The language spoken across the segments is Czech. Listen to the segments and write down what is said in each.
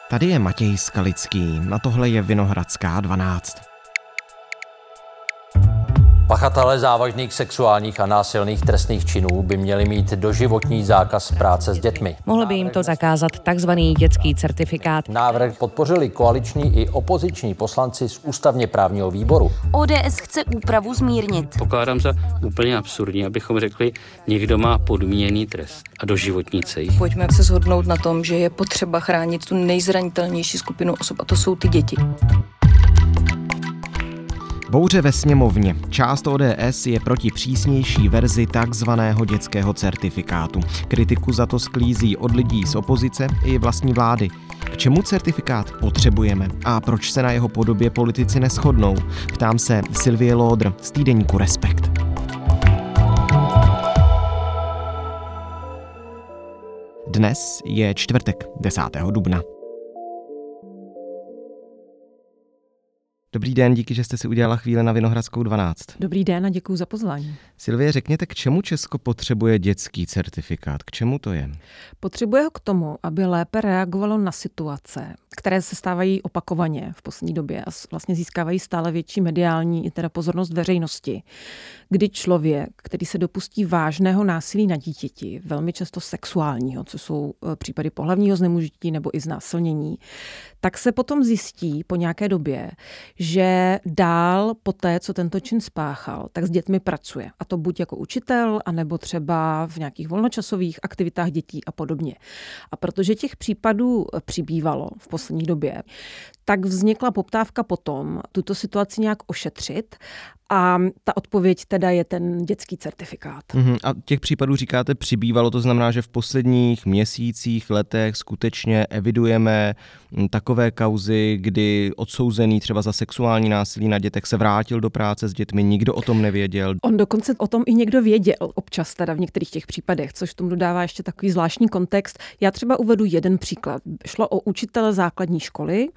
Tady je Matěj Skalický, na tohle je Vinohradská 12. Pachatelé závažných sexuálních a násilných trestných činů by měli mít doživotní zákaz práce s dětmi. Mohl by jim to zakázat takzvaný dětský certifikát. Návrh podpořili koaliční i opoziční poslanci z ústavně právního výboru. ODS chce úpravu zmírnit. Pokládám za úplně absurdní, abychom řekli, někdo má podmíněný trest a doživotní cejch. Pojďme se shodnout na tom, že je potřeba chránit tu nejzranitelnější skupinu osob, a to jsou ty děti. Bouře ve sněmovně. Část ODS je proti přísnější verzi takzvaného dětského certifikátu. Kritiku za to sklízí od lidí z opozice i vlastní vlády. K čemu certifikát potřebujeme a proč se na jeho podobě politici neshodnou? Ptám se Sylvie Lodr z týdeníku Respekt. Dnes je čtvrtek, 10. dubna. Dobrý den, díky, že jste si udělala chvíli na Vinohradskou 12. Dobrý den a děkuji za pozvání. Sylvie, řekněte, k čemu Česko potřebuje dětský certifikát? K čemu to je? Potřebuje ho k tomu, aby lépe reagovalo na situace, které se stávají opakovaně v poslední době a vlastně získávají stále větší mediální i teda pozornost veřejnosti, kdy člověk, který se dopustí vážného násilí na dítěti, velmi často sexuálního, co jsou případy pohlavního zneužití nebo i znásilnění, tak se potom zjistí po nějaké době, že dál po té, co tento čin spáchal, tak s dětmi pracuje. A to buď jako učitel, anebo třeba v nějakých volnočasových aktivitách dětí a podobně. A protože těch případů přibývalo v poslední době, tak vznikla poptávka potom tuto situaci nějak ošetřit a ta odpověď teda je ten dětský certifikát. A těch případů říkáte přibývalo, to znamená, že v posledních měsících, letech skutečně evidujeme takové kauzy, kdy odsouzený třeba za sexuální násilí na dětech se vrátil do práce s dětmi, nikdo o tom nevěděl. On dokonce o tom i někdo věděl občas teda v některých těch případech, což tomu dodává ještě takový zvláštní kontext. Já třeba uvedu jeden příklad. Šlo o učitele základní školy,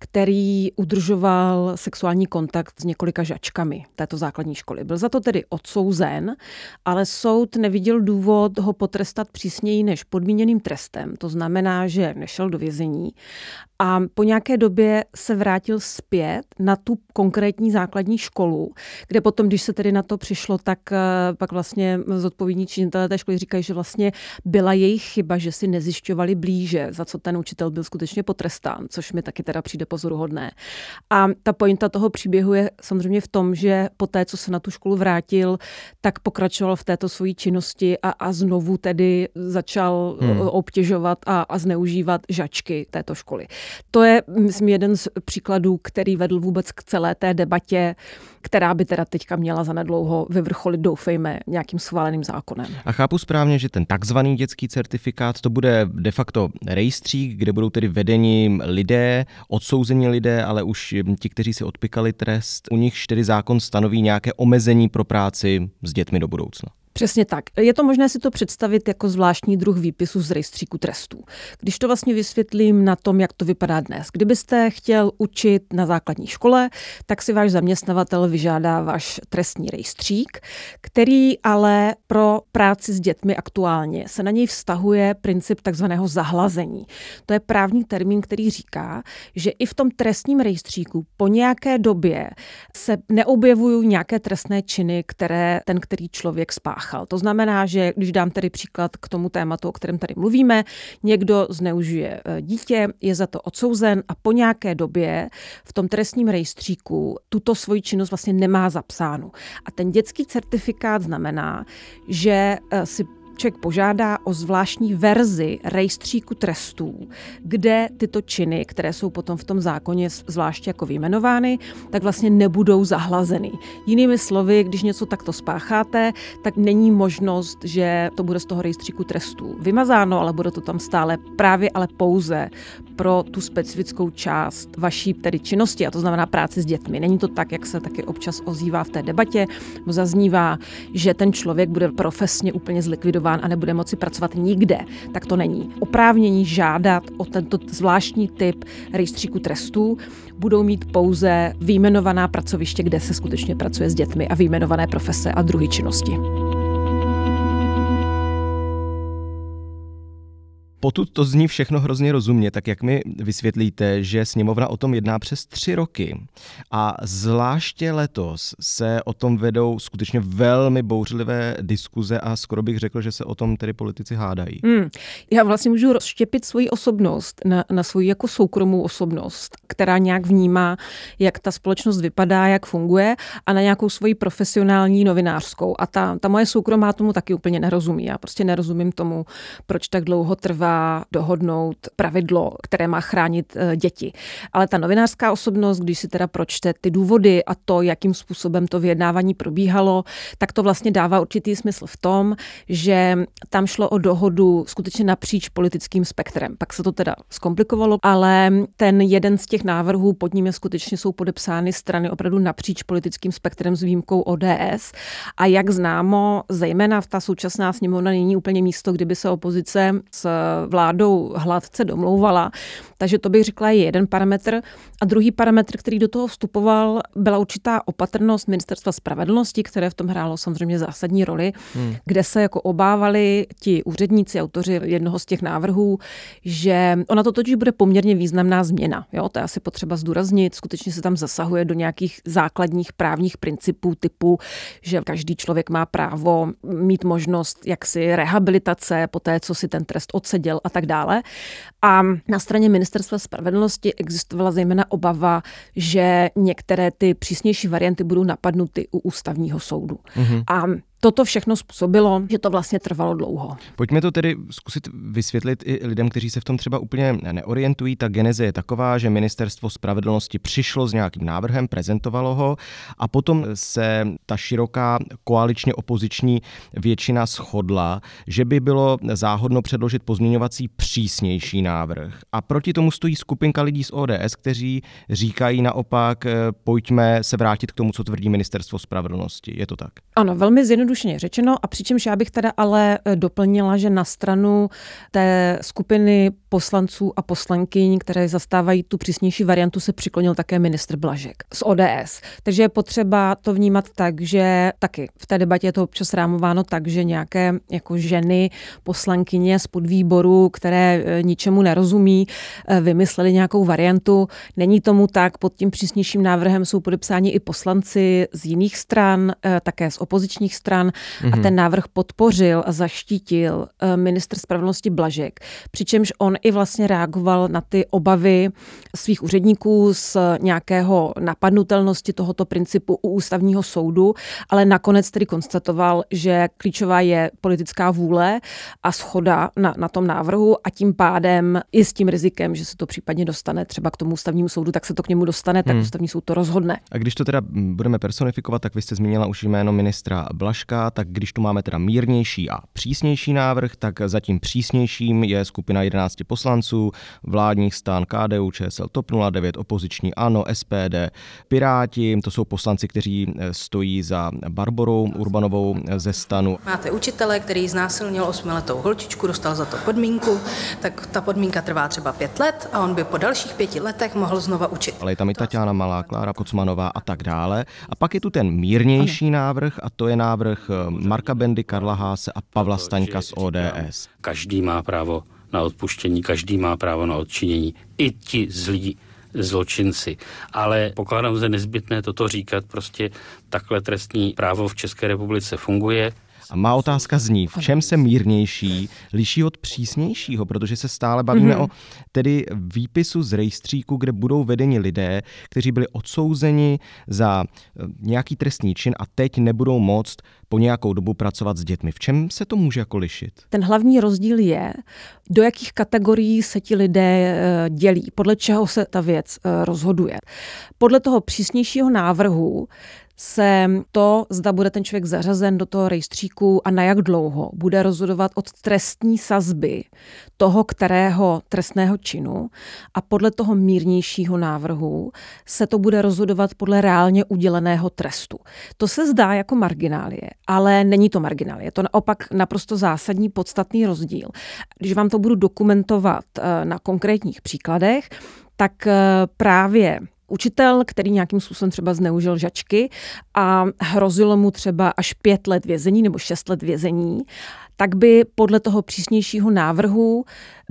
který udržoval sexuální kontakt s několika žačkami této základní školy. Byl za to tedy odsouzen, ale soud neviděl důvod ho potrestat přísněji než podmíněným trestem. To znamená, že nešel do vězení a po nějaké době se vrátil zpět na tu konkrétní základní školu, kde potom, když se tedy na to přišlo, tak pak vlastně zodpovědní činitelé té školy říkají, že vlastně byla jejich chyba, že si nezjišťovali blíže, za co ten učitel byl skutečně potrestán, což mi taky teda přijde pozoruhodné. A ta pointa toho příběhu je samozřejmě v tom, že po té, co se na tu školu vrátil, tak pokračoval v této svojí činnosti a znovu tedy začal obtěžovat a zneužívat žačky této školy. To je, myslím, jeden z příkladů, který vedl vůbec k celé té debatě, která by teda teďka měla zanedlouho vyvrcholit, doufejme, nějakým schváleným zákonem. A chápu správně, že ten takzvaný dětský certifikát, to bude de facto rejstřík, kde budou tedy vedeni lidé, odsouzení lidé, ale už ti, kteří si odpykali trest, u nich tedy zákon stanoví nějaké omezení pro práci s dětmi do budoucna. Přesně tak. Je to možné si to představit jako zvláštní druh výpisu z rejstříku trestů. Když to vlastně vysvětlím na tom, jak to vypadá dnes. Kdybyste chtěl učit na základní škole, tak si váš zaměstnavatel vyžádá váš trestní rejstřík, který ale pro práci s dětmi aktuálně se na něj vztahuje princip takzvaného zahlazení. To je právní termín, který říká, že i v tom trestním rejstříku po nějaké době se neobjevují nějaké trestné činy, které ten, který člověk spáchá. To znamená, že když dám tedy příklad k tomu tématu, o kterém tady mluvíme, někdo zneužije dítě, je za to odsouzen a po nějaké době v tom trestním rejstříku tuto svoji činnost vlastně nemá zapsánu. A ten dětský certifikát znamená, že si člověk požádá o zvláštní verzi rejstříku trestů, kde tyto činy, které jsou potom v tom zákoně zvláště jako vyjmenovány, tak vlastně nebudou zahlazeny. Jinými slovy, když něco takto spácháte, tak není možnost, že to bude z toho rejstříku trestů vymazáno, ale bude to tam stále právě ale pouze pro tu specifickou část vaší tedy činnosti, a to znamená práci s dětmi. Není to tak, jak se taky občas ozývá v té debatě, zaznívá, že ten člověk bude profesně úplně zlikvidován a nebude moci pracovat nikde. Tak to není. Oprávnění žádat o tento zvláštní typ rejstříku trestů budou mít pouze vyjmenovaná pracoviště, kde se skutečně pracuje s dětmi a vyjmenované profese a druhy činnosti. Potud to zní všechno hrozně rozumně, tak jak mi vysvětlíte, že sněmovna o tom jedná přes 3 roky a zvláště letos se o tom vedou skutečně velmi bouřlivé diskuze a skoro bych řekl, že se o tom tedy politici hádají. Já vlastně můžu rozštěpit svoji osobnost na svoji jako soukromou osobnost, která nějak vnímá, jak ta společnost vypadá, jak funguje, a na nějakou svoji profesionální novinářskou. A ta moje soukromá tomu taky úplně nerozumí. Já prostě nerozumím tomu, proč tak dlouho trvá dohodnout pravidlo, které má chránit děti. Ale ta novinářská osobnost, když si teda pročte ty důvody a to, jakým způsobem to vyjednávání probíhalo, tak to vlastně dává určitý smysl v tom, že tam šlo o dohodu skutečně napříč politickým spektrem. Pak se to teda zkomplikovalo, ale ten jeden z těch návrhů, pod ním skutečně jsou podepsány strany opravdu napříč politickým spektrem s výjimkou ODS. A jak známo, zejména v ta současná sněmovna není úplně místo, kdyby se opozice s vládou hladce domlouvala. Takže to bych řekla je jeden parametr. A druhý parametr, který do toho vstupoval, byla určitá opatrnost Ministerstva spravedlnosti, které v tom hrálo samozřejmě zásadní roli, kde se jako obávali ti úředníci, autoři jednoho z těch návrhů, že ona to totiž bude poměrně významná změna. Jo? To je asi potřeba zdůraznit. Skutečně se tam zasahuje do nějakých základních právních principů typu, že každý člověk má právo mít možnost jaksi rehabilitace po té, co si ten trest odseděl a tak dále. A na straně Ministerstva spravedlnosti existovala zejména obava, že některé ty přísnější varianty budou napadnuty u ústavního soudu. A toto všechno způsobilo, že to vlastně trvalo dlouho. Pojďme to tedy zkusit vysvětlit i lidem, kteří se v tom třeba úplně neorientují. Ta geneze je taková, že Ministerstvo spravedlnosti přišlo s nějakým návrhem, prezentovalo ho a potom se ta široká koaličně opoziční většina shodla, že by bylo záhodno předložit pozměňovací přísnější návrh. A proti tomu stojí skupinka lidí z ODS, kteří říkají naopak, pojďme se vrátit k tomu, co tvrdí Ministerstvo spravedlnosti. Je to tak? Ano, velmi zjednodušeně řečeno, a přičemž já bych teda ale doplnila, že na stranu té skupiny poslanců a poslankyň, které zastávají tu přísnější variantu, se přiklonil také ministr Blažek z ODS. Takže je potřeba to vnímat tak, že taky v té debatě je to občas rámováno tak, že nějaké jako ženy, poslankyně z podvýboru, které ničemu nerozumí, vymysleli nějakou variantu. Není tomu tak, pod tím přísnějším návrhem jsou podepsáni i poslanci z jiných stran, také z opozičních stran, a ten návrh podpořil a zaštítil ministr spravedlnosti Blažek, přičemž on i vlastně reagoval na ty obavy svých úředníků z nějakého napadnutelnosti tohoto principu u ústavního soudu, ale nakonec tedy konstatoval, že klíčová je politická vůle a shoda na tom návrhu a tím pádem i s tím rizikem, že se to případně dostane třeba k tomu ústavnímu soudu, tak se to k němu dostane, tak ústavní soud to rozhodne. A když to teda budeme personifikovat, tak vy jste zmínila už jméno ministra Blažka, tak když tu máme teda mírnější a přísnější návrh, tak za tím přísnějším je skupina 11 poslanců, vládních stran KDU, ČSL, TOP 09, opoziční ANO, SPD, Piráti, to jsou poslanci, kteří stojí za Barborou Urbanovou ze STANu. Máte učitele, který znásilnil 8letou holčičku, dostal za to podmínku, tak ta podmínka trvá třeba 5 let a on by po dalších 5 letech mohl znova učit. Ale je tam i Taťána Malá, Klára Kocmanová a tak dále. A pak je tu ten mírnější návrh a to je návrh Marka Bendy, Karla Haase a Pavla Staňka z ODS. Každý má právo na odpuštění, každý má právo na odčinění, i ti zlí zločinci. Ale pokládám za nezbytné toto říkat, prostě takhle trestní právo v České republice funguje. A má otázka zní, v čem se mírnější liší od přísnějšího, protože se stále bavíme o tedy výpisu z rejstříku, kde budou vedeni lidé, kteří byli odsouzeni za nějaký trestný čin a teď nebudou moct po nějakou dobu pracovat s dětmi. V čem se to může jako lišit? Ten hlavní rozdíl je, do jakých kategorií se ti lidé dělí, podle čeho se ta věc rozhoduje. Podle toho přísnějšího návrhu se to, zda bude ten člověk zařazen do toho rejstříku a na jak dlouho, bude rozhodovat od trestní sazby toho, kterého trestného činu, a podle toho mírnějšího návrhu se to bude rozhodovat podle reálně uděleného trestu. To se zdá jako marginálie, ale není to marginálie. Je to naopak naprosto zásadní, podstatný rozdíl. Když vám to budu dokumentovat na konkrétních příkladech, tak právě učitel, který nějakým způsobem třeba zneužil žačky a hrozilo mu třeba až 5 let vězení nebo 6 let vězení, tak by podle toho přísnějšího návrhu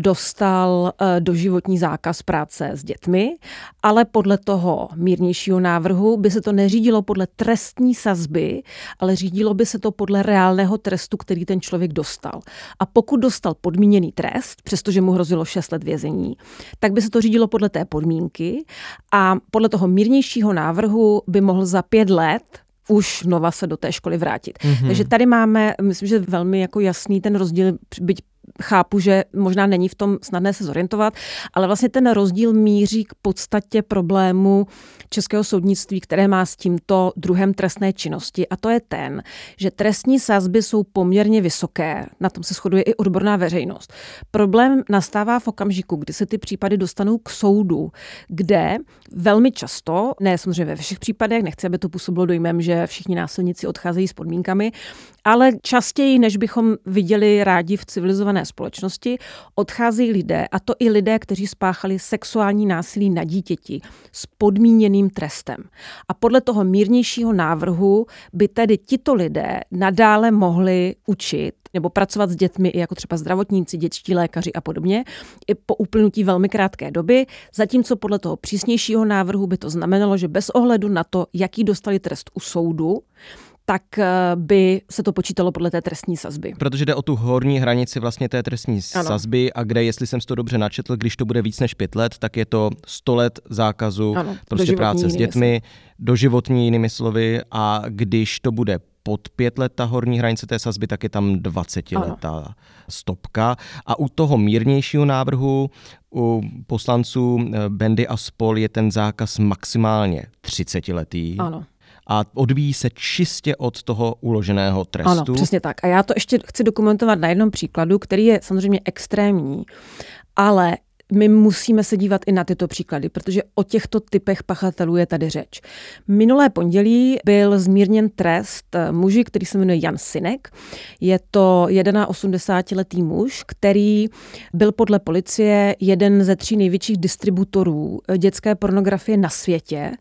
dostal doživotní zákaz práce s dětmi, ale podle toho mírnějšího návrhu by se to neřídilo podle trestní sazby, ale řídilo by se to podle reálného trestu, který ten člověk dostal. A pokud dostal podmíněný trest, přestože mu hrozilo 6 let vězení, tak by se to řídilo podle té podmínky a podle toho mírnějšího návrhu by mohl za 5 let už znova se do té školy vrátit. Takže tady máme, myslím, že velmi jako jasný ten rozdíl, byť chápu, že možná není v tom snadné se zorientovat, ale vlastně ten rozdíl míří k podstatě problému českého soudnictví, které má s tímto druhem trestné činnosti. A to je ten, že trestní sazby jsou poměrně vysoké. Na tom se shoduje i odborná veřejnost. Problém nastává v okamžiku, kdy se ty případy dostanou k soudu, kde velmi často, ne samozřejmě ve všech případech, nechci, aby to působilo dojmem, že všichni násilníci odcházejí s podmínkami, ale častěji, než bychom viděli rádi v civilizované společnosti, odcházejí lidé, a to i lidé, kteří spáchali sexuální násilí na dítěti s podmíněným trestem. A podle toho mírnějšího návrhu by tedy tito lidé nadále mohli učit nebo pracovat s dětmi i jako třeba zdravotníci, dětští lékaři a podobně, i po uplynutí velmi krátké doby, zatímco podle toho přísnějšího návrhu by to znamenalo, že bez ohledu na to, jaký dostali trest u soudu, tak by se to počítalo podle té trestní sazby. Protože jde o tu horní hranici vlastně té trestní sazby a kde, jestli jsem si to dobře načetl, když to bude víc než 5 let, tak je to 100 let zákazu prostě práce s dětmi, doživotní jinými slovy, a když to bude pod 5 let ta horní hranice té sazby, tak je tam 20letá stopka. A u toho mírnějšího návrhu u poslanců Bendy a spol je ten zákaz maximálně 30letý. Ano. A odvíjí se čistě od toho uloženého trestu. Ano, přesně tak. A já to ještě chci dokumentovat na jednom příkladu, který je samozřejmě extrémní, ale my musíme se dívat i na tyto příklady, protože o těchto typech pachatelů je tady řeč. Minulé pondělí byl zmírněn trest muži, který se jmenuje Jan Sinek. Je to 81letý muž, který byl podle policie jeden ze 3 největších distributorů dětské pornografie na světě.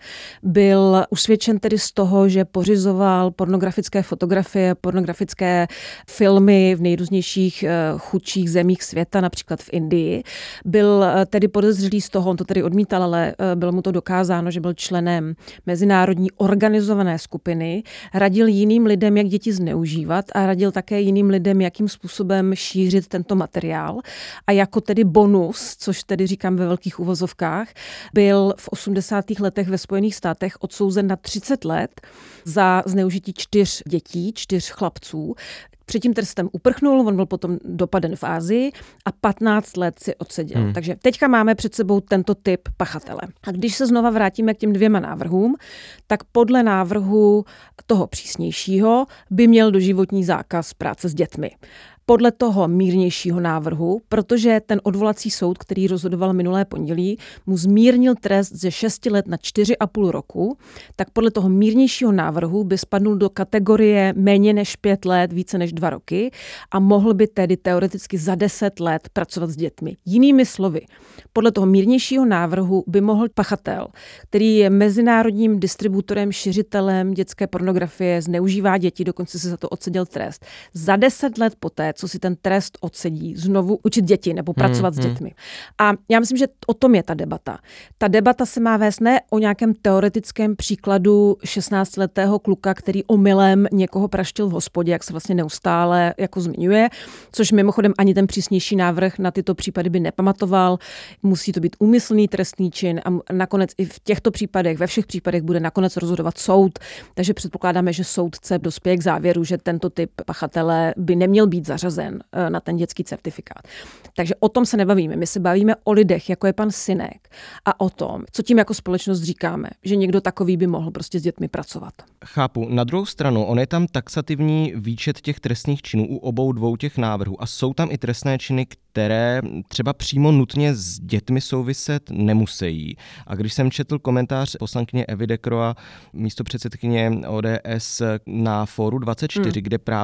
Byl usvědčen tedy z toho, že pořizoval pornografické fotografie, pornografické filmy v nejrůznějších chudších zemích světa, například v Indii. Byl tedy podezřelý z toho, on to tedy odmítal, ale bylo mu to dokázáno, že byl členem mezinárodní organizované skupiny, radil jiným lidem, jak děti zneužívat a radil také jiným lidem, jakým způsobem šířit tento materiál. A jako tedy bonus, což tedy říkám ve velkých uvozovkách, byl v 80. letech ve Spojených státech odsouzen na 30 let za zneužití 4 dětí, 4 chlapců. Před tím trestem uprchnul, on byl potom dopaden v Asii a 15 let si odseděl. Takže teďka máme před sebou tento typ pachatele. A když se znova vrátíme k těm 2 návrhům, tak podle návrhu toho přísnějšího by měl doživotní zákaz práce s dětmi. Podle toho mírnějšího návrhu, protože ten odvolací soud, který rozhodoval minulé pondělí, mu zmírnil trest ze 6 let na 4,5 roku, tak podle toho mírnějšího návrhu by spadnul do kategorie méně než 5 let, více než 2 roky a mohl by tedy teoreticky za 10 let pracovat s dětmi. Jinými slovy, podle toho mírnějšího návrhu by mohl pachatel, který je mezinárodním distributorem, šiřitelem dětské pornografie, zneužívá děti, dokonce se za to odseděl trest, za 10 let poté, co si ten trest odsedí, znovu učit děti nebo pracovat s dětmi. A já myslím, že o tom je ta debata. Ta debata se má vést ne o nějakém teoretickém příkladu 16letého kluka, který omylem někoho praštil v hospodě, jak se vlastně neustále jako zmiňuje, což mimochodem ani ten přísnější návrh na tyto případy by nepamatoval. Musí to být úmyslný trestný čin a nakonec i v těchto případech, ve všech případech bude nakonec rozhodovat soud. Takže předpokládáme, že soudce dospěje k závěru, že tento typ pachatele by neměl být zařazen na ten dětský certifikát. Takže o tom se nebavíme. My se bavíme o lidech, jako je pan Sinek, a o tom, co tím jako společnost říkáme, že někdo takový by mohl prostě s dětmi pracovat. Chápu. Na druhou stranu, on je tam taxativní výčet těch trestných činů u obou 2 těch návrhů a jsou tam i trestné činy, které třeba přímo nutně s dětmi souviset nemusí. A když jsem četl komentář poslankyně Evy Decroix, místopředsedkyně ODS na Fóru 24, kde právě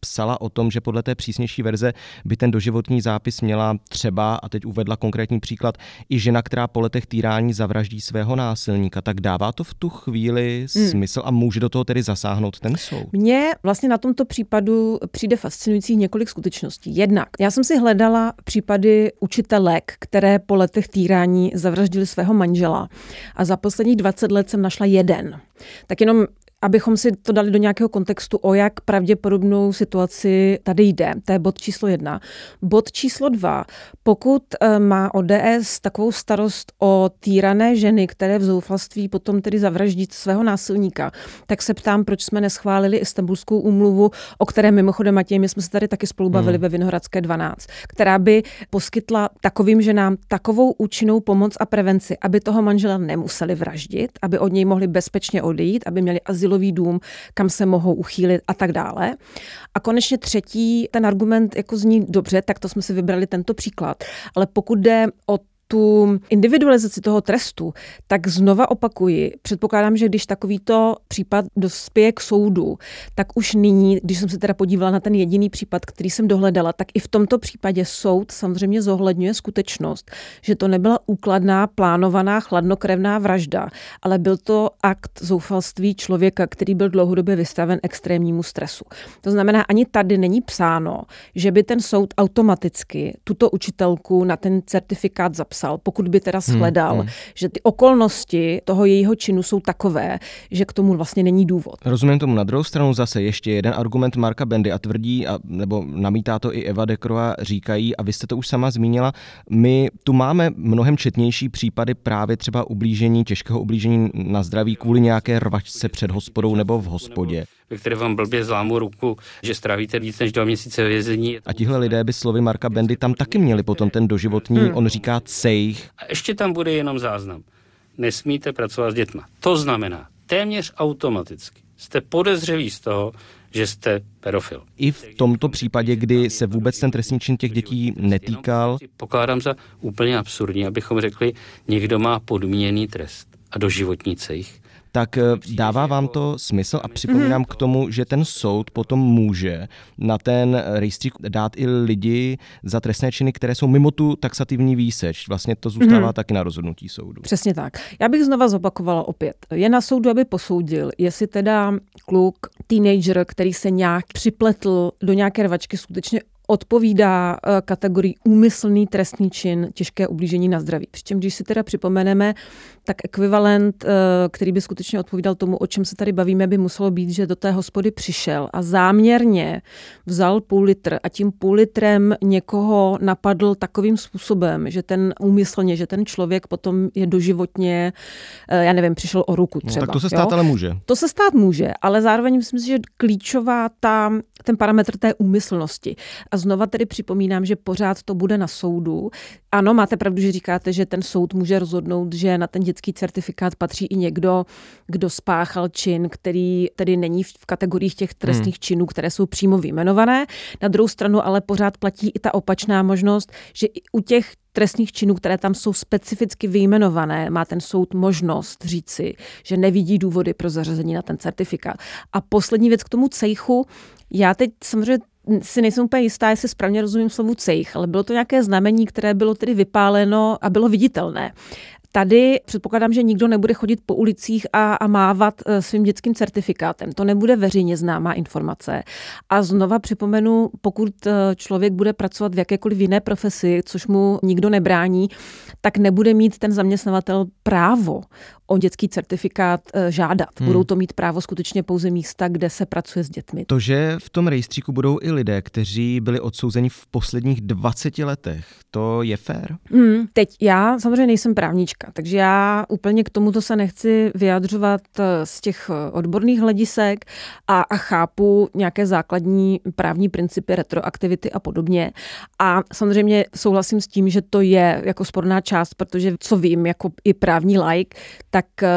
psala o tom, že podle té přísnější verze by ten doživotní zápis měla třeba, a teď uvedla konkrétní příklad, i žena, která po letech týrání zavraždí svého násilníka. Tak dává to v tu chvíli smysl a může do toho tedy zasáhnout ten soud? Mně vlastně na tomto případu přijde fascinující několik skutečností. Jednak, já jsem si hledala případy učitelek, které po letech týrání zavraždili svého manžela a za posledních 20 let jsem našla jeden. Tak jenom abychom si to dali do nějakého kontextu, o jak pravděpodobnou situaci tady jde. To je bod číslo 1. Bod číslo 2. Pokud má ODS takovou starost o týrané ženy, které v zoufalství potom tedy zavraždí svého násilníka, tak se ptám, proč jsme neschválili Istanbulskou úmluvu, o které mimochodem, Matěj, my jsme se tady taky spolu bavili ve Vinohradské 12, která by poskytla takovým ženám takovou účinnou pomoc a prevenci, aby toho manžela nemuseli vraždit, aby od něj mohli bezpečně odejít, aby měli azylový dům, kam se mohou uchýlit a tak dále. A konečně třetí, ten argument jako zní dobře, tak to jsme si vybrali tento příklad. Ale pokud jde o tu individualizaci toho trestu, tak znova opakuji, předpokládám, že když takovýto případ dospěje k soudu, tak už nyní, když jsem se teda podívala na ten jediný případ, který jsem dohledala, tak i v tomto případě soud samozřejmě zohledňuje skutečnost, že to nebyla úkladná, plánovaná, chladnokrevná vražda, ale byl to akt zoufalství člověka, který byl dlouhodobě vystaven extrémnímu stresu. To znamená, ani tady není psáno, že by ten soud automaticky tuto učitelku na ten certifikát zapsal, pokud by teda shledal, že ty okolnosti toho jejího činu jsou takové, že k tomu vlastně není důvod. Rozumím tomu. Na druhou stranu zase ještě jeden argument Marka Bendy a tvrdí, nebo namítá to i Eva Decroix, říkají, a vy jste to už sama zmínila, my tu máme mnohem četnější případy právě třeba ublížení, těžkého ublížení na zdraví kvůli nějaké rvačce před hospodou nebo v hospodě. Ve které vám blbě zlámu ruku, že strávíte víc než 2 měsíce ve vězení. A tihle lidé by slovy Marka Bendy tam taky měli potom ten doživotní, on říká cejch. A ještě tam bude jenom záznam. Nesmíte pracovat s dětma. To znamená, téměř automaticky jste podezřelí z toho, že jste pedofil. I v tomto případě, kdy se vůbec ten trestný čin těch dětí netýkal. Pokládám za úplně absurdní, abychom řekli, někdo má podmíněný trest a doživotní cejch. Tak dává vám to smysl a připomínám k tomu, že ten soud potom může na ten rejstřík dát i lidi za trestné činy, které jsou mimo tu taxativní výseč. Vlastně to zůstává taky na rozhodnutí soudu. Přesně tak. Já bych znova zopakovala opět. Je na soudu, aby posoudil, jestli teda kluk, teenager, který se nějak připletl do nějaké rvačky, skutečně odpovídá kategorii úmyslný trestný čin, těžké ublížení na zdraví. Přičemž, když si teda připomeneme, tak ekvivalent, který by skutečně odpovídal tomu, o čem se tady bavíme, by muselo být, že do té hospody přišel a záměrně vzal půl litr a tím půl litrem někoho napadl takovým způsobem, že ten úmyslně, že ten člověk potom je doživotně, já nevím, přišel o ruku třeba. No, tak to se stát ale může. To se stát může, ale zároveň myslím si, že klíčová ten parametr té úmyslnosti. A znova tedy připomínám, že pořád to bude na soudu. Ano, máte pravdu, že říkáte, že ten soud může rozhodnout, že na ten dětský certifikát patří i někdo, kdo spáchal čin, který tedy není v kategoriích těch trestných činů, které jsou přímo vyjmenované. Na druhou stranu ale pořád platí i ta opačná možnost, že i u těch trestných činů, které tam jsou specificky vyjmenované, má ten soud možnost říci, že nevidí důvody pro zařazení na ten certifikát. A poslední věc k tomu cejchu. Já teď samozřejmě si nejsem úplně jistá, jestli správně rozumím slovu cejch, ale bylo to nějaké znamení, které bylo tedy vypáleno a bylo viditelné. Tady předpokládám, že nikdo nebude chodit po ulicích a mávat svým dětským certifikátem. To nebude veřejně známá informace. A znova připomenu, pokud člověk bude pracovat v jakékoliv jiné profesi, což mu nikdo nebrání, tak nebude mít ten zaměstnavatel právo o dětský certifikát žádat. Budou to mít právo skutečně pouze místa, kde se pracuje s dětmi. To, že v tom rejstříku budou i lidé, kteří byli odsouzeni v posledních 20 letech, to je fér? Teď já samozřejmě nejsem právnička, takže já úplně k tomuto se nechci vyjadřovat z těch odborných hledisek a chápu nějaké základní právní principy retroaktivity a podobně. A samozřejmě souhlasím s tím, že to je jako sporná část, protože co vím, jako i právní laik, tak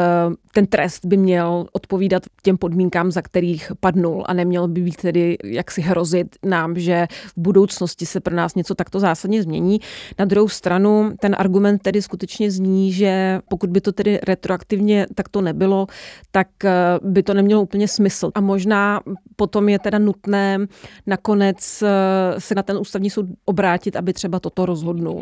ten trest by měl odpovídat těm podmínkám, za kterých padnul a neměl by být tedy jaksi hrozit nám, že v budoucnosti se pro nás něco takto zásadně změní. Na druhou stranu ten argument tedy skutečně zní, že pokud by to tedy retroaktivně takto nebylo, tak by to nemělo úplně smysl. A možná potom je teda nutné nakonec se na ten ústavní soud obrátit, aby třeba toto rozhodnul.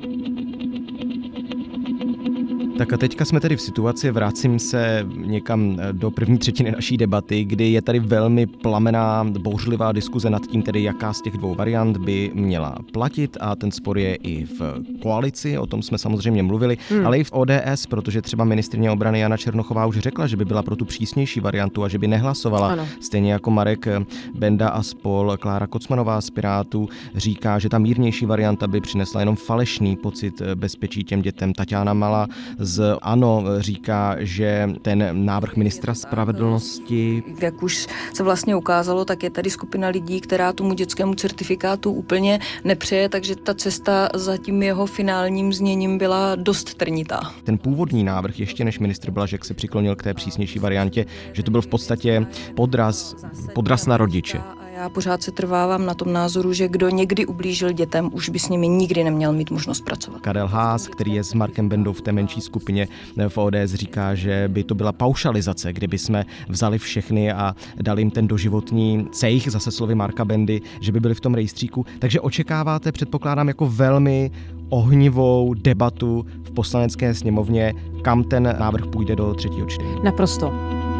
Tak a teďka jsme tedy v situaci, vracím se někam do první třetiny naší debaty, kdy je tady velmi plamená, bouřlivá diskuze nad tím, tedy jaká z těch dvou variant by měla platit a ten spor je i v koalici, o tom jsme samozřejmě mluvili, ale i v ODS, protože třeba ministryně obrany Jana Černochová už řekla, že by byla pro tu přísnější variantu a že by nehlasovala. Ano. Stejně jako Marek Benda a spol. Klára Kocmanová z Pirátů říká, že ta mírnější varianta by přinesla jenom falešný pocit bezpečí těm dětem. Taťána Malá z ANO říká, že ten návrh ministra spravedlnosti... Jak už se vlastně ukázalo, tak je tady skupina lidí, která tomu dětskému certifikátu úplně nepřeje, takže ta cesta za tím jeho finálním zněním byla dost trnitá. Ten původní návrh, ještě než ministr Blažek se přiklonil k té přísnější variantě, že to byl v podstatě podraz na rodiče. Já pořád se trvávám na tom názoru, že kdo někdy ublížil dětem, už by s nimi nikdy neměl mít možnost pracovat. Karel Haas, který je s Markem Bendou v té menší skupině v ODS, říká, že by to byla paušalizace, kdyby jsme vzali všechny a dali jim ten doživotní cejch, zase slovy Marka Bendy, že by byli v tom rejstříku. Takže očekáváte, předpokládám, jako velmi ohnivou debatu v Poslanecké sněmovně, kam ten návrh půjde do třetího čtení. Naprosto.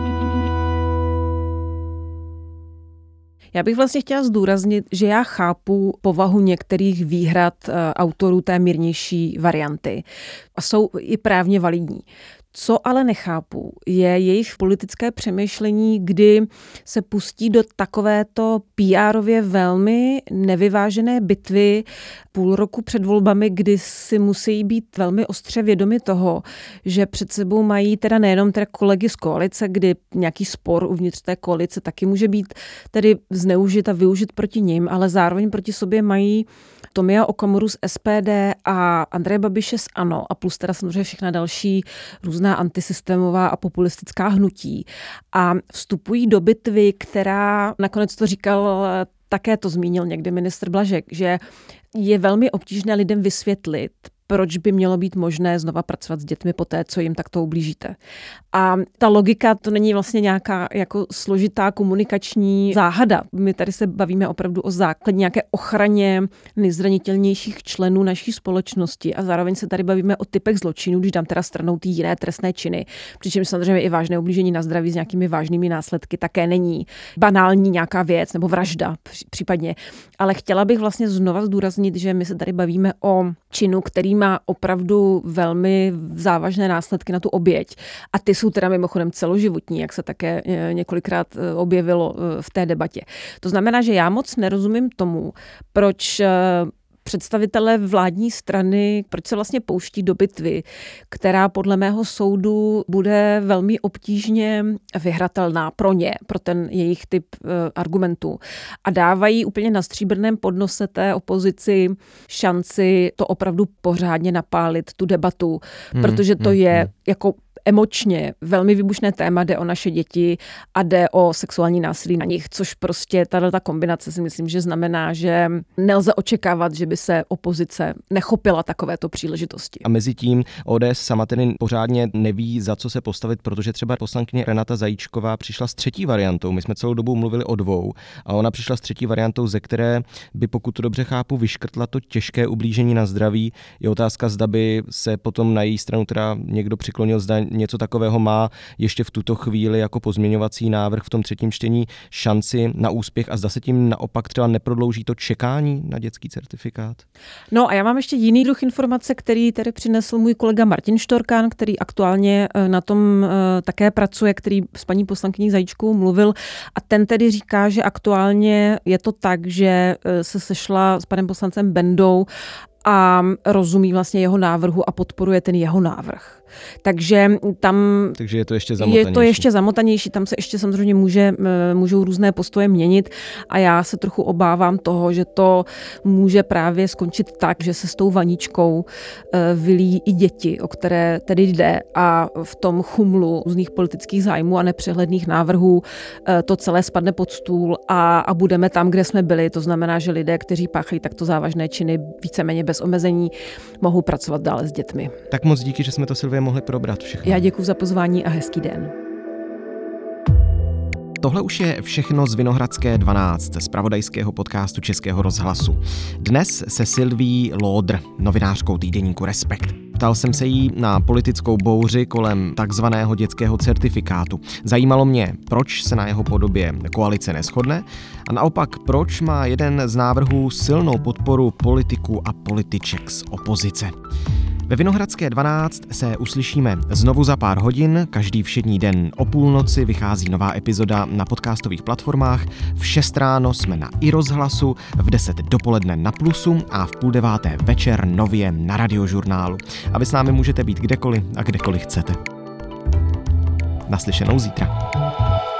Já bych vlastně chtěla zdůraznit, že já chápu povahu některých výhrad autorů té mírnější varianty a jsou i právně validní. Co ale nechápu, je jejich politické přemýšlení, kdy se pustí do takovéto PR-ově velmi nevyvážené bitvy půl roku před volbami, kdy si musí být velmi ostře vědomi toho, že před sebou mají teda nejenom teda kolegy z koalice, kdy nějaký spor uvnitř té koalice taky může být tedy zneužit a využit proti nim, ale zároveň proti sobě mají Tomia Okamuru z SPD a Andreje Babiše z ANO a plus teda samozřejmě všechna další různá antisystémová a populistická hnutí. A vstupují do bitvy, která nakonec to říkal, také to zmínil někdy ministr Blažek, že je velmi obtížné lidem vysvětlit, proč by mělo být možné znova pracovat s dětmi po té, co jim takto ublížíte. A ta logika, to není vlastně nějaká jako složitá komunikační záhada. My tady se bavíme opravdu o základní nějaké ochraně nejzranitelnějších členů naší společnosti a zároveň se tady bavíme o typech zločinů, když dám teda stranou ty jiné trestné činy. Přičemž samozřejmě i vážné ublížení na zdraví s nějakými vážnými následky také není banální nějaká věc nebo vražda případně. Ale chtěla bych vlastně znova zdůraznit, že my se tady bavíme o činu, který má opravdu velmi závažné následky na tu oběť. A ty jsou teda mimochodem celoživotní, jak se také několikrát objevilo v té debatě. To znamená, že já moc nerozumím tomu, proč představitelé vládní strany, proč se vlastně pouští do bitvy, která podle mého soudu bude velmi obtížně vyhratelná pro ně, pro ten jejich typ argumentů. A dávají úplně na stříbrném podnose té opozici šanci to opravdu pořádně napálit, tu debatu, protože to je jako emočně velmi výbušné téma, jde o naše děti a jde o sexuální násilí na nich, což prostě tato kombinace si myslím, že znamená, že nelze očekávat, že by se opozice nechopila takovéto příležitosti. A mezi tím ODS sama tedy pořádně neví, za co se postavit, protože třeba poslankyně Renata Zajíčková přišla s třetí variantou. My jsme celou dobu mluvili o dvou a ona přišla s třetí variantou, ze které by, pokud to dobře chápu, vyškrtla to těžké ublížení na zdraví. Je otázka, zda by se potom na její stranu teda někdo přiklonil, zda něco takového má ještě v tuto chvíli jako pozměňovací návrh v tom třetím čtení šanci na úspěch a zda se tím naopak třeba neprodlouží to čekání na dětský certifikát? No a já mám ještě jiný druh informace, který tedy přinesl můj kolega Martin Štorkán, který aktuálně na tom také pracuje, který s paní poslankyní Zajíčkou mluvil a ten tedy říká, že aktuálně je to tak, že se sešla s panem poslancem Bendou a rozumí vlastně jeho návrhu a podporuje ten jeho návrh. Takže je to ještě zamotanější. Je to ještě zamotanější, tam se ještě samozřejmě můžou různé postoje měnit a já se trochu obávám toho, že to může právě skončit tak, že se s tou vaničkou vylí i děti, o které tedy jde a v tom chumlu různých politických zájmů a nepřehledných návrhů to celé spadne pod stůl a budeme tam, kde jsme byli. To znamená, že lidé, kteří páchají takto závažné činy víceméně bez omezení, mohou pracovat dále s dětmi. Tak moc díky, že jsme to, Silvie, mohli probrat všechno. Já děkuji za pozvání a hezký den. Tohle už je všechno z Vinohradské 12, zpravodajského podcastu Českého rozhlasu. Dnes se Sylvií Lodr, novinářkou týdeníku Respekt. Ptal jsem se jí na politickou bouři kolem takzvaného dětského certifikátu. Zajímalo mě, proč se na jeho podobě koalice neshodne a naopak, proč má jeden z návrhů silnou podporu politiků a političek z opozice. Ve Vinohradské 12 se uslyšíme znovu za pár hodin, každý všední den o půlnoci vychází nová epizoda na podcastových platformách, v 6 ráno jsme na iRozhlasu, v 10 dopoledne na Plusu a v 8:30 večer nově na Radiožurnálu. A vy s námi můžete být kdekoliv a kdekoliv chcete. Naslyšenou zítra.